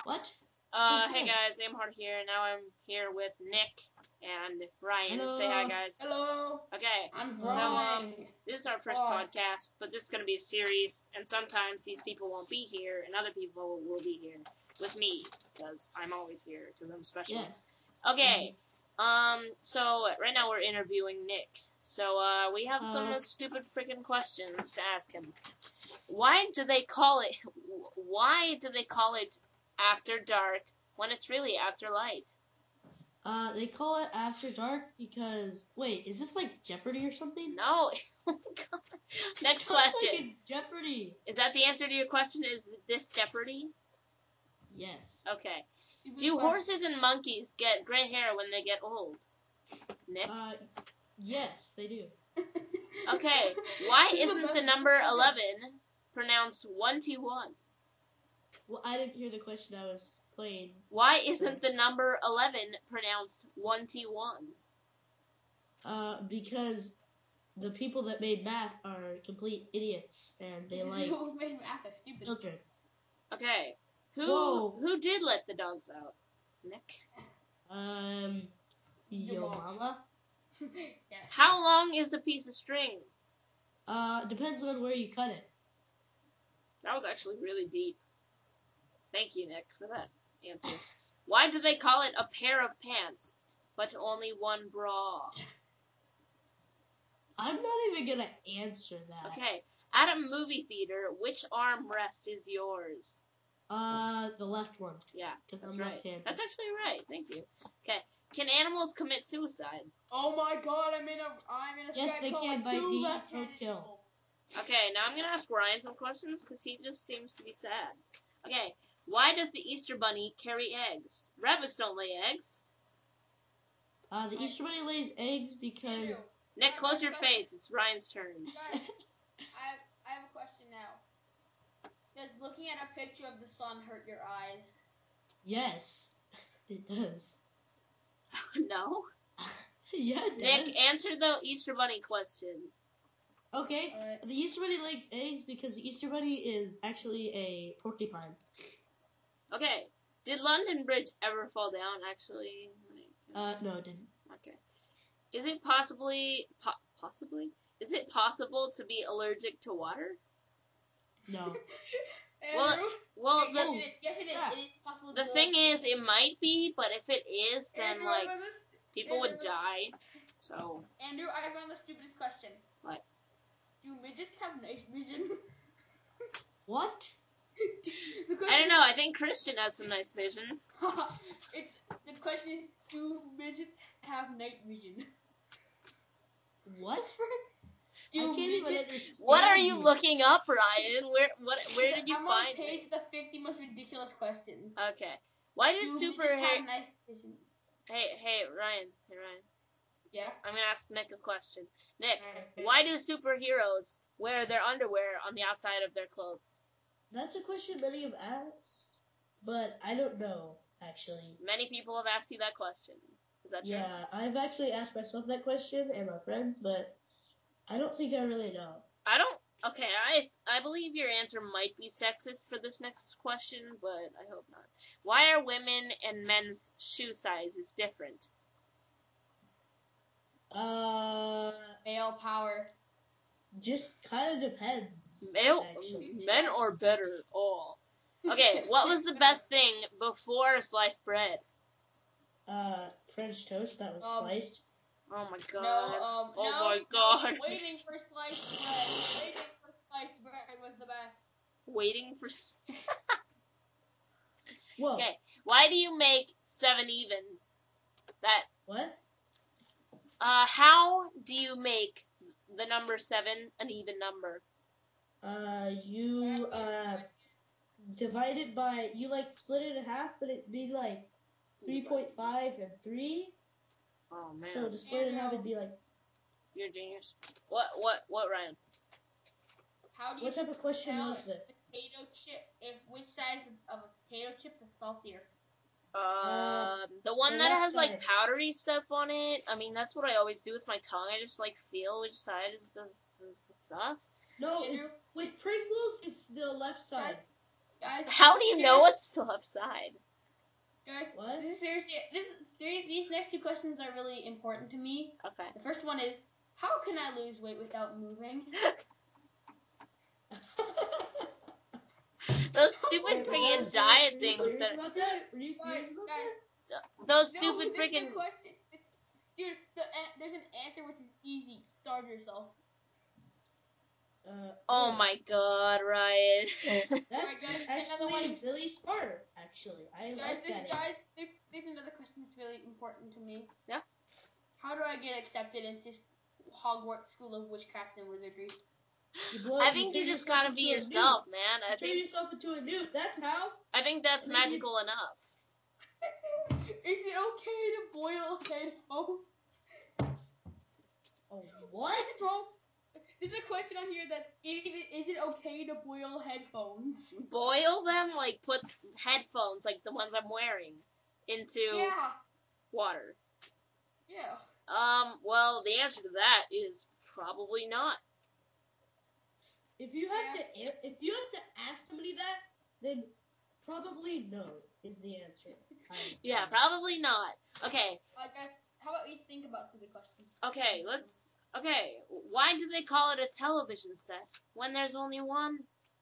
What? Hey guys, Amhart here. Now I'm here with Nick and Ryan. Hello. Say hi, guys. Hello. Okay. I'm So, Brian. this is our first podcast, but this is gonna be a series, and sometimes these people won't be here, and other people will be here with me, because I'm always here, because I'm special. Yes. Okay. So right now we're interviewing Nick. So, we have some stupid freaking questions to ask him. Why do they call it after dark when it's really after light? They call it After Dark because wait, is this like Jeopardy or something? No. Oh my god. Next question. Like it's Jeopardy. Is that the answer to your question? Is this Jeopardy? Yes. Okay. Do horses and monkeys get gray hair when they get old? Nick? Yes, they do. Okay. Why isn't the number 11 pronounced 1T1? Well, I didn't hear the question. I was playing. Why isn't the number 11 pronounced 1T1? Because the people that made math are complete idiots and they like Who made math are stupid. children. Okay. Who did let the dogs out? Nick? Your mama? Yes. How long is a piece of string? Depends on where you cut it. That was actually really deep. Thank you, Nick, for that answer. Why do they call it a pair of pants, but only one bra? I'm not even gonna answer that. Okay. At a movie theater, which armrest is yours? The left one. Yeah, because that's I'm right. left-handed. That's actually right. Thank you. Okay. Can animals commit suicide? Oh my god, I'm in a Yes, they can by two being left-handed kill. people. Okay, now I'm gonna ask Ryan some questions because he just seems to be sad. Okay, why does the Easter Bunny carry eggs? Rabbits don't lay eggs. The Easter Bunny lays eggs because... Nick, close your face. It's Ryan's turn. Guys, I have a question now. Does looking at a picture of the sun hurt your eyes? Yes, it does. No? Yeah, it does. Nick, answer the Easter Bunny question. Okay, Alright. the Easter Bunny lays eggs because the Easter Bunny is actually a porcupine. Okay, did London Bridge ever fall down, actually? No, it didn't. Okay. Is it possibly... Is it possible to be allergic to water? No. Well, yes, it is. Yeah. It is possible. the thing is, it might be, but if it is, then, Andrew, like, people would die, so... Andrew, I found the stupidest question. What? Do midgets have night vision? What? I don't know, I think Christian has some nice vision. The question is, do midgets have night vision? What? Do I can't even midgets... understand. What are you looking up, Ryan? Where did you I'm find on page this? the 50 most ridiculous questions. Okay. Why do midgets have night vision? Hey, Ryan. Yeah? I'm gonna ask Nick a question. Nick, Okay. why do superheroes wear their underwear on the outside of their clothes? That's a question many have asked, but I don't know, actually. Many people have asked you that question. Is that true? Yeah, I've actually asked myself that question and my friends, but I don't think I really know. Okay, I believe your answer might be sexist for this next question, but I hope not. Why are women and men's shoe sizes different? Male power. Just kind of depends. Men are better. Oh. Okay, what was the best thing before sliced bread? French toast that was sliced. Oh my god. My god. Waiting for sliced bread was the best. Waiting for... Whoa. Okay, why do you make 7 even? What? How do you make the number 7 an even number? You, divide it by, you, like, split it in half, but it'd be, like, 3.5 and 3. Oh, man. So to split it in half, it'd be, like... You're a genius. What, Ryan? What type of question was this? Potato chip, which side of a potato chip is saltier? The one the that left has, like, side. powdery stuff on it. I mean, that's what I always do with my tongue. I just, like, feel which side is the stuff. No, with Pringles, it's the left side. Guys, How do you know what's the left side? Guys, What? this is seriously. These next two questions are really important to me. Okay. The first one is, how can I lose weight without moving? Those stupid freaking diet things Serious that. about that? Were you serious about Guys, that? Those no, stupid this freaking. is the question. Dude, there's an answer which is easy. Starve yourself. Oh my God, Ryan. That's Alright, guys, another actually one. really smart. Actually, I like that. There's another question that's really important to me. Yeah. How do I get accepted into Hogwarts School of Witchcraft and Wizardry? I think you just gotta be yourself, man. I turn think yourself into a noob. That's how. I think that's magical enough. Is it okay to boil headphones? Oh, what? What's wrong? There's a question on here that's, is it okay to boil headphones? Boil them, like put headphones, like the ones I'm wearing, into water. Yeah. Well, the answer to that is probably not. If you have to ask somebody that, then probably no is the answer. Yeah, probably not. Okay. Guys, how about we think about stupid questions? Okay, Okay, why do they call it a television set when there's only one?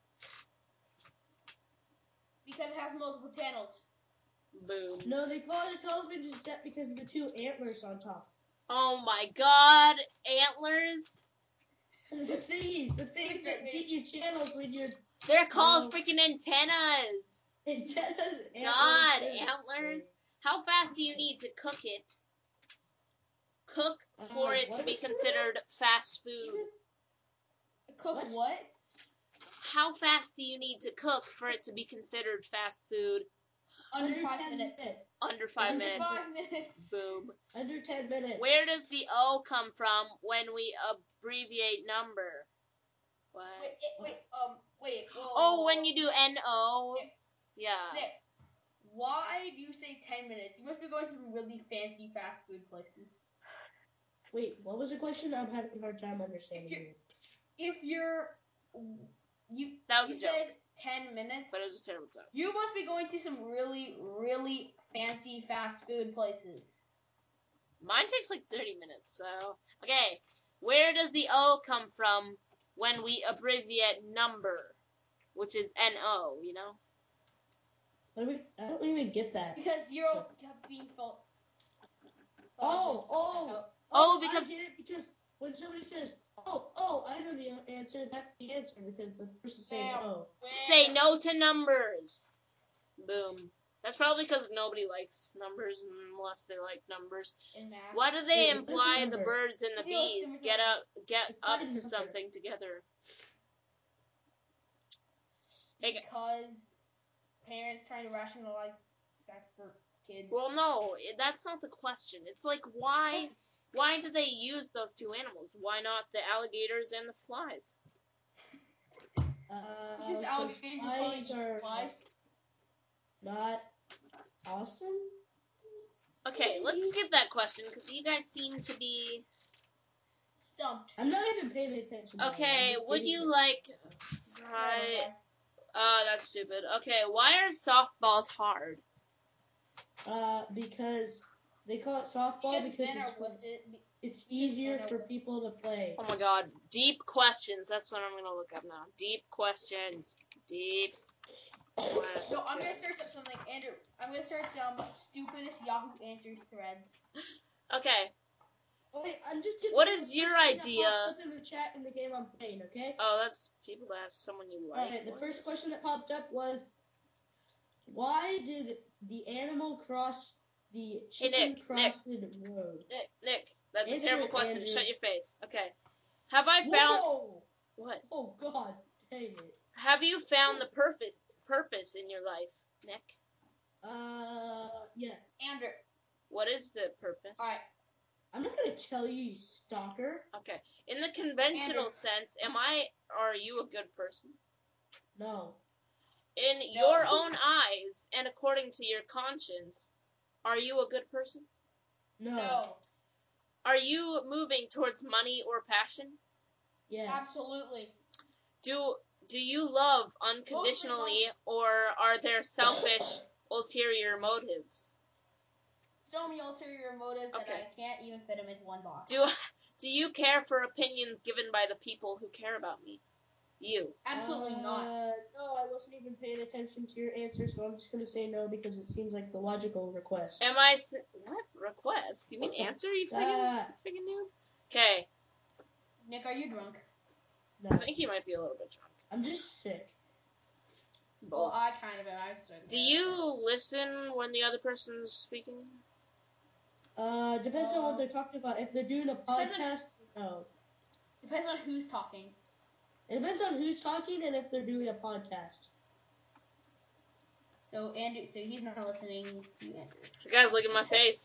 Because it has multiple channels. Boom. No, they call it a television set because of the two antlers on top. Oh my God, antlers! The things that get you channels when you're... They're called freaking antennas! Antennas, God, antlers! How fast do you need to cook it? Cook for it to be considered fast food. Cook what? How fast do you need to cook for it to be considered fast food? Under 5 minutes. Under 5 minutes. Under 5 minutes. Boom. Under 10 minutes. Where does the O come from when we abbreviate number? What? Wait. Whoa. Oh, when you do N-O. Nick. Yeah. Nick, why do you say 10 minutes? You must be going to some really fancy fast food places. Wait, what was the question? I'm having a hard time understanding. You that was a joke. Said 10 minutes. But it was a terrible joke. You must be going to some really, really fancy fast food places. Mine takes like 30 minutes, so... Okay, where does the O come from when we abbreviate number? Which is N-O, you know? I don't even get that. Because you're being fault. Because I get it because when somebody says, oh, I know the answer, that's the answer because the person saying no. Say no to numbers. Boom. That's probably because nobody likes numbers unless they like numbers. Why do they imply the birds and the bees get up to something together? Because parents trying to rationalize sex for kids. Well, no, that's not the question. It's like, why do they use those two animals? Why not the alligators and the flies? Because alligators are flies. Not awesome? Okay, let's skip that question, because you guys seem to be... stumped. I'm not even paying attention. Okay, would you like... Right... that's stupid. Okay, why are softballs hard? Because they call it softball because it's easier for people to play. Oh my God, deep questions. That's what I'm gonna look up now. Deep questions. Deep questions. No, I'm gonna search up something, Andrew. I'm gonna search stupidest Yahoo Answers threads. Okay. Wait, what is your idea? That pops up in the chat in the game I'm playing, okay? Oh, that's people to ask someone you like. Alright, the first question that popped up was, why did the animal cross the chicken crossed road? Nick, that's a terrible question. Andrew. Shut your face. Okay. Have I found... Whoa! What? Oh, God. Dang it. Have you found the purpose in your life, Nick? Yes. Andrew. What is the purpose? Alright. I'm not gonna tell you, you stalker. Okay. In the conventional sense, are you a good person? No. In your own eyes, and according to your conscience, are you a good person? No. Are you moving towards money or passion? Yes. Absolutely. Do Do you love unconditionally, or are there selfish, ulterior motives? So many ulterior motives that I can't even fit them into one box. Do you care for opinions given by the people who care about me? You. Absolutely not. No, I wasn't even paying attention to your answer, so I'm just going to say no because it seems like the logical request. What? Request? You mean answer, you friggin' noob? Okay. Nick, are you drunk? No. I think he might be a little bit drunk. I'm just sick. Both. Well, I kind of am. Do you listen when the other person's speaking? Depends on what they're talking about. If they're doing a podcast, no. Depends on who's talking. It depends on who's talking and if they're doing a podcast. So Andrew, he's not listening to you, Andrew. You guys, look at my face.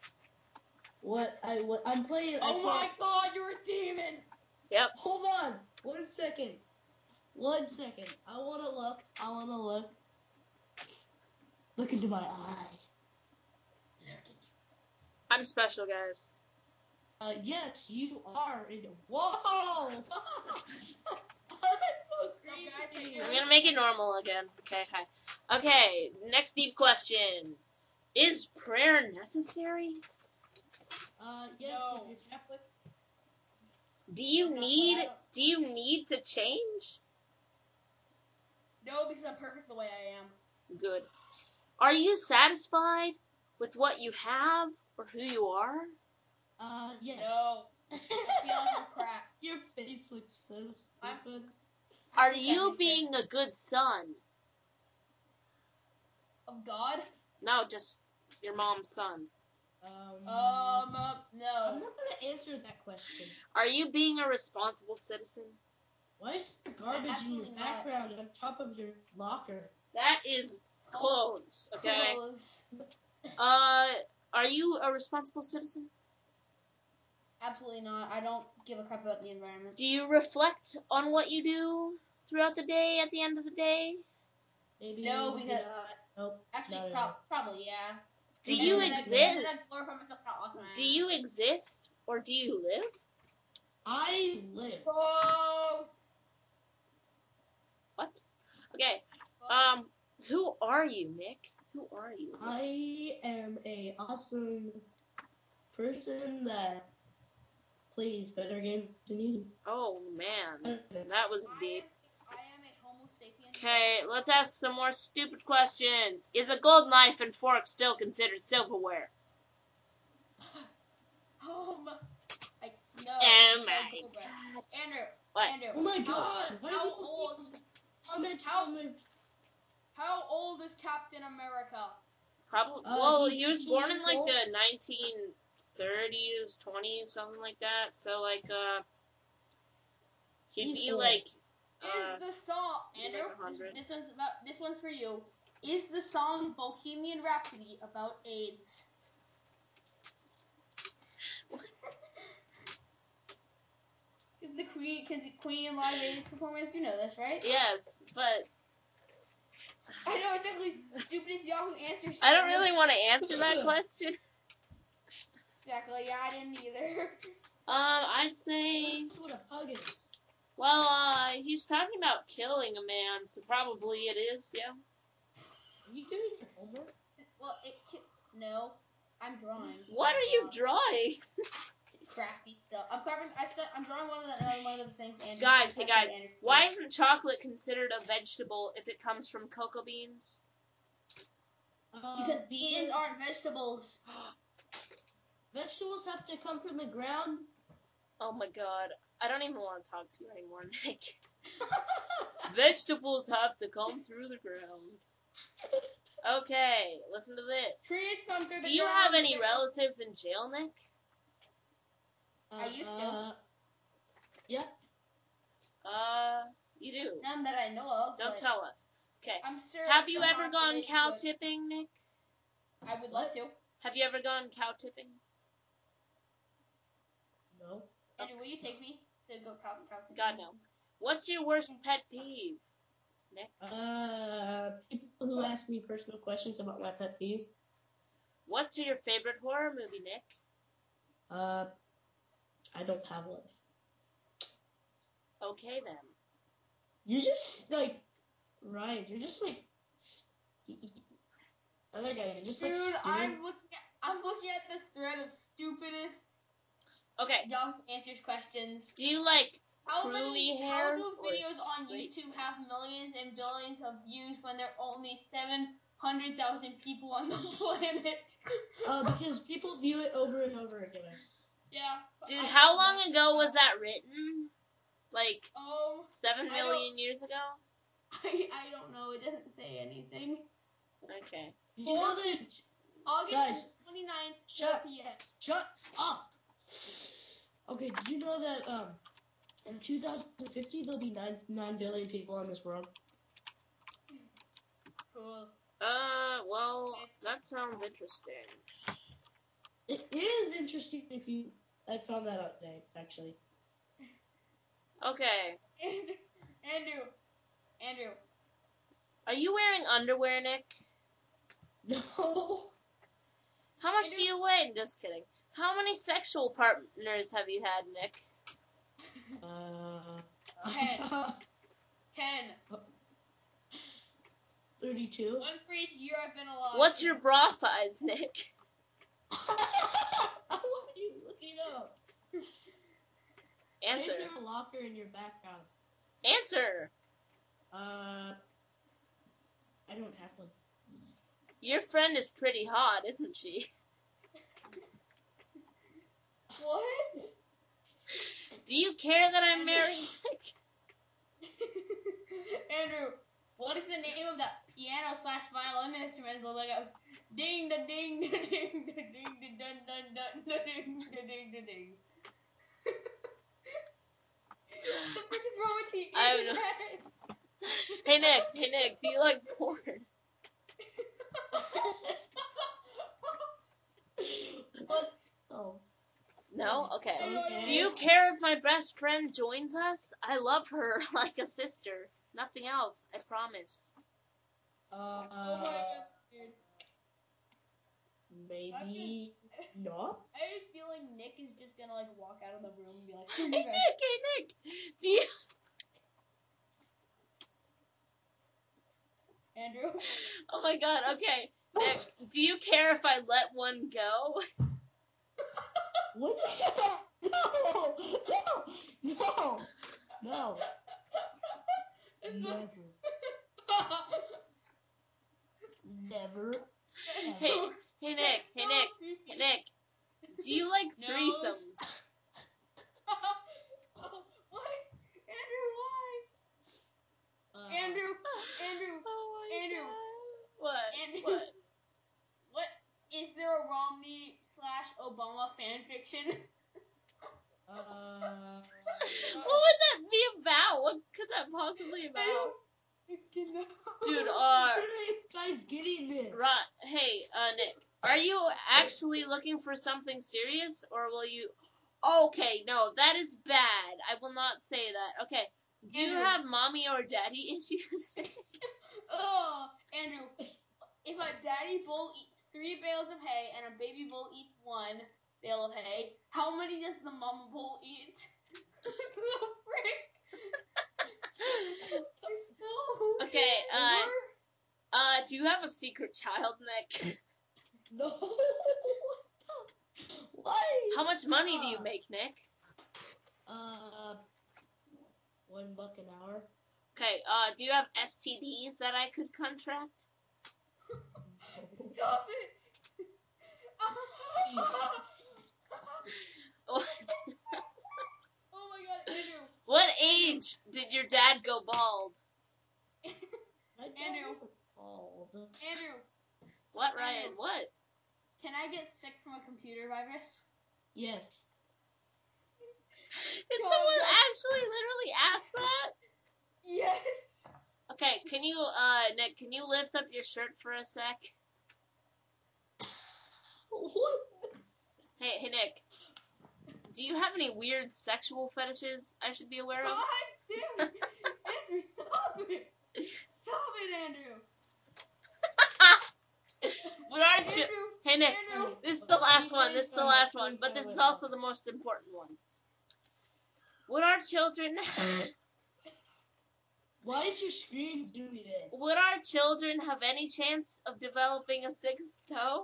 I'm playing. Oh my God, you're a demon! Yep. Hold on, 1 second. 1 second. I wanna look. Look into my eye. I'm special, guys. Yes, you are. Whoa! I'm gonna make it normal again. Okay, hi. Okay, next deep question. Is prayer necessary? Yes, no. if you're Catholic. Do you need to change? No, because I'm perfect the way I am. Good. Are you satisfied with what you have or who you are? Yes. No. I feel like I'm crap. Your face looks so stupid. Are you being a good son? Of God? No, just your mom's son. No. I'm not gonna answer that question. Are you being a responsible citizen? Why is there garbage in your background on top of your locker? That is clothes, okay? Clothes. Are you a responsible citizen? Absolutely not. I don't give a crap about the environment. Do you reflect on what you do throughout the day at the end of the day? Maybe. No, because... Nope. Actually, probably, yeah. Do you exist? Do you exist? exist or do you live? I live. Oh! What? Okay. Who are you, Nick? Who are you? I am a awesome person that plays better games than you. Oh man, that was deep. I am a Homo sapien. Okay, let's ask some more stupid questions. Is a gold knife and fork still considered silverware? No. Oh my God. Andrew. What? Andrew. Oh my God. How old is Captain America? Probably. Well, he was born in like the 1930s, 20s, something like that. So like, he'd be like. Is the song Andrew? Like this one's for you. Is the song Bohemian Rhapsody about AIDS? Is the Queen in live AIDS performance? You know this, right? Yes, but I know it's definitely the stupidest Yahoo answer. I don't really want to answer that question. Exactly. Yeah, I didn't either. I'd say. That's what a pug is. Well, he's talking about killing a man, so probably it is. Yeah. Are you doing your homework? Well, no, I'm drawing. What are you drawing? Crafty stuff. I'm drawing one of the things. Andrew, guys, why isn't chocolate considered a vegetable if it comes from cocoa beans? Because beans aren't vegetables. Vegetables have to come from the ground. Oh my God, I don't even want to talk to you anymore, Nick. Vegetables have to come through the ground. Okay, listen to this. Trees come through the ground. Do you have any relatives in jail, Nick? I used to. Yeah. You do? None that I know of. Don't tell us. Okay. I'm sure. Have you ever gone cow tipping, Nick? I would love to. Have you ever gone cow tipping? No. Andrew, will you take me to go cow tipping? God, no. What's your worst pet peeve, Nick? People who ask me personal questions about my pet peeves. What's your favorite horror movie, Nick? I don't have one. Okay then. You're just like, right? You're just like, other guy. You're just like. Dude, stupid. I'm looking at the thread of stupidest. Okay. Y'all answers questions. Do you like curly hair? How do videos or on straight? YouTube have millions and billions of views when there are only 700,000 people on the planet? Because people view it over and over again. Yeah. Dude, how long ago was that written? Like 7 I million years ago? I don't know. It doesn't say anything. Okay. Did you know that August 29th, 4 p.m. Shut up. Okay, did you know that in 2050 there'll be 9 billion people on this world? Cool. Well, that sounds interesting. It is interesting I found that out today, actually. Okay. Andrew. Are you wearing underwear, Nick? No. How much do you weigh? Just kidding. How many sexual partners have you had, Nick? 10. 32. One for each year I've been alive. What's your bra size, Nick? What are you looking up? Answer. Is there a locker in your background? Answer. I don't have one. Your friend is pretty hot, isn't she? What? Do you care that I'm married, Nick? Andrew, what is the name of that piano/violin instrument that goes ding da ding da ding da ding da dun dun dun da ding da ding da ding? What the frick is wrong with the internet? Hey Nick, do you like porn? What? Oh. No? Okay. Okay. Do you care if my best friend joins us? I love her like a sister. Nothing else, I promise. Oh my god, dude. Maybe not. I have a feeling Nick is just gonna like walk out of the room and be like, Hey Nick, do you... Andrew? Oh my god, okay. Nick, do you care if I let one go? What? No. Never. Hey Nick, do you like threesomes? What? Andrew, why? Andrew. Oh my Andrew. God. What? Andrew. What? Is there a Romney/Obama fanfiction? What would that be about? What could that possibly about? Dude, this guy's getting this. Right. Hey, Nick, are you actually looking for something serious, or will you... Okay, no, that is bad. I will not say that. Okay, do you have mommy or daddy issues? Andrew, if a daddy bull eats 3 bales of hay and a baby bull eats 1 bale of hay, how many does the mama bull eat? Okay, do you have a secret child, Nick? No. Why? How much money do you make, Nick? $1 an hour. Okay, do you have STDs that I could contract? Stop it! Oh my god, Andrew. What age did your dad go bald? Andrew. Andrew. What, Ryan? What? Can I get sick from a computer virus? Yes. Did someone actually literally ask that? Yes. Okay, can you, Nick, can you lift up your shirt for a sec? What? Hey, Nick. Do you have any weird sexual fetishes I should be aware of? God damn it! Andrew, stop it! Stop it, Andrew! What aren't you... Hey, Nick, Andrew. this is the last one, but this is also the most important one. What are children... Why is your screen doing it? Would our children have any chance of developing a sixth toe?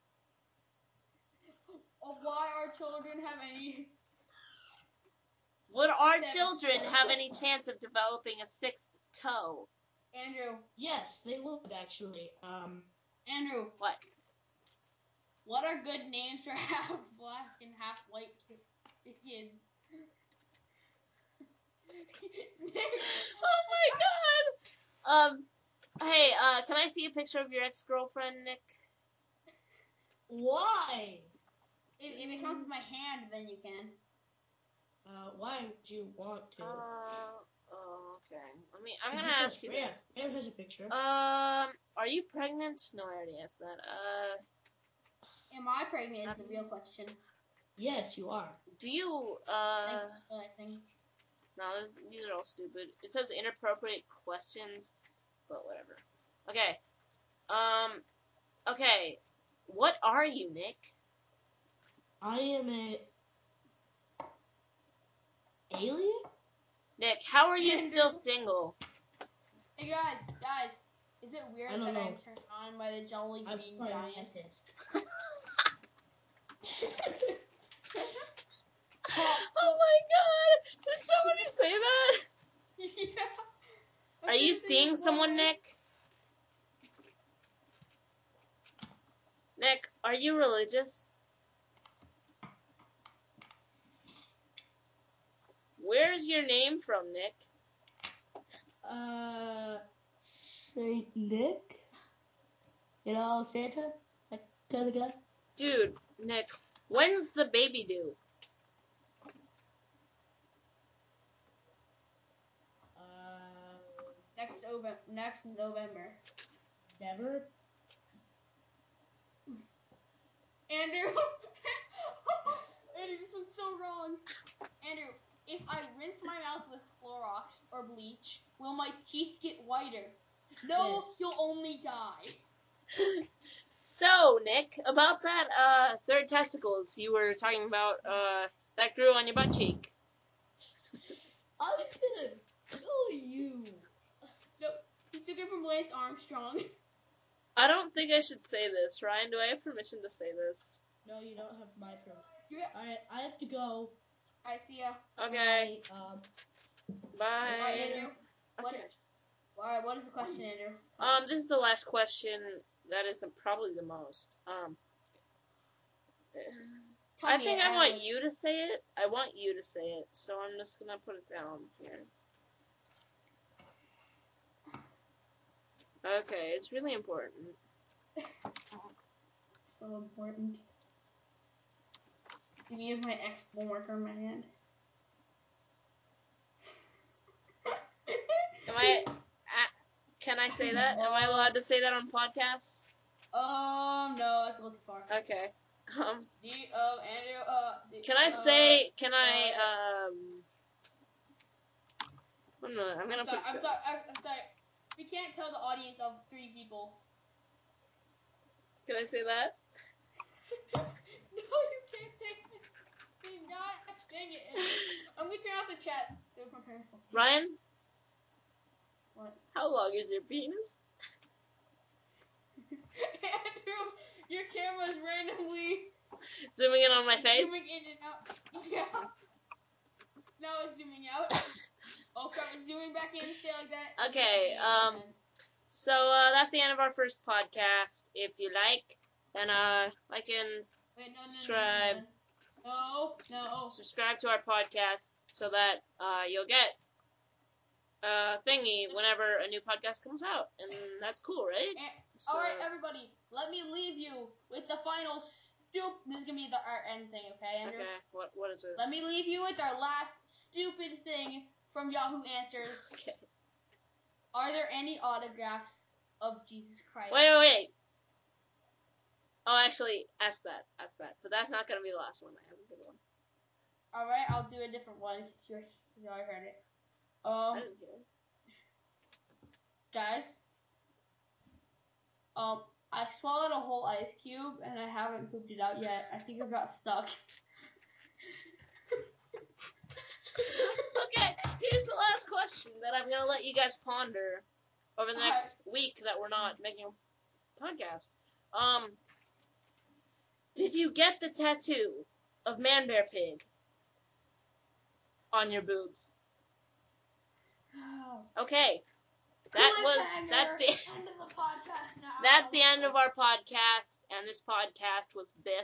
Why our children have any... Would our children have any chance of developing a sixth toe? Andrew. Yes, they would actually. Andrew. What? What are good names for half black and half white kids? Oh my god! Hey, can I see a picture of your ex-girlfriend, Nick? Why? If it comes with my hand, then you can. Why would you want to? Oh, okay. I'm gonna ask you this. Ram has a picture. Are you pregnant? No, I already asked that. Am I pregnant is the real question. Yes, you are. Do you, I think. No, these are all stupid. It says inappropriate questions, but whatever. Okay. Okay. What are you, Nick? I am a alien? Nick, how are you still single? Hey guys, is it weird that I'm turned on by the Jolly Green Giant? Oh my god! Did somebody say that? Yeah. Are you seeing someone, Nick? Nick, are you religious? Where's your name from, Nick? Saint Nick? You know, Santa? That kind of guy? Dude, Nick, when's the baby due? Next November. Never? Andrew! Andrew, this one's so wrong. Andrew, if I rinse my mouth with Clorox or bleach, will my teeth get whiter? No, yes. You'll only die. So, Nick, about that, third testicles you were talking about, that grew on your butt cheek. I'm gonna kill you. No, he took it from Lance Armstrong. I don't think I should say this. Ryan, do I have permission to say this? No, you don't have my permission. Alright, I have to go. I see ya. Okay. Bye. Alright, Andrew. Okay. What is the question, Andrew? This is the last question. That is probably the most. I think I want you to say it. I want you to say it. So I'm just gonna put it down here. Okay, it's really important. So important. Give me my X1 marker in my hand. Can I say that? Am I allowed to say that on podcasts? No, that's a little too far. Okay. Andrew, can I say, I'm sorry. We can't tell the audience of 3 people. Can I say that? No, you can't say it. Dang it. I'm gonna turn off the chat. Ryan? What? How long is your penis? Andrew, your camera's randomly zooming in on my face? Zooming in and out. Yeah. Now it's zooming out. Oh crap, it's zooming back in. Stay like that. Okay, so, that's the end of our first podcast. If you like, then, like and subscribe. No. Subscribe to our podcast so that, you'll get thingy whenever a new podcast comes out, and that's cool, right? Alright, everybody, let me leave you with the final this is gonna be our end thing, okay, Andrew? Okay, what is it? Let me leave you with our last stupid thing from Yahoo Answers. Okay. Are there any autographs of Jesus Christ? Wait. Oh, actually, ask that. But that's not gonna be the last one. I have a good one. Alright, I'll do a different one because you already heard it. I didn't hear it. Guys, I swallowed a whole ice cube and I haven't pooped it out yet. I think it got stuck. Okay. Here's the last question that I'm gonna let you guys ponder over the next week that we're not making a podcast. Did you get the tattoo of Man Bear Pig on your boobs? Okay. That's the end of the podcast now. That's the end of our podcast, and this podcast was Biff.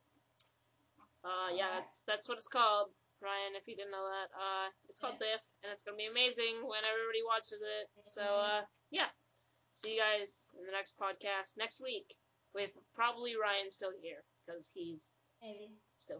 Yeah, that's what it's called, Ryan, if you didn't know that. It's called Biff, and it's gonna be amazing when everybody watches it. So, yeah. See you guys in the next podcast next week, with probably Ryan still here, because he's still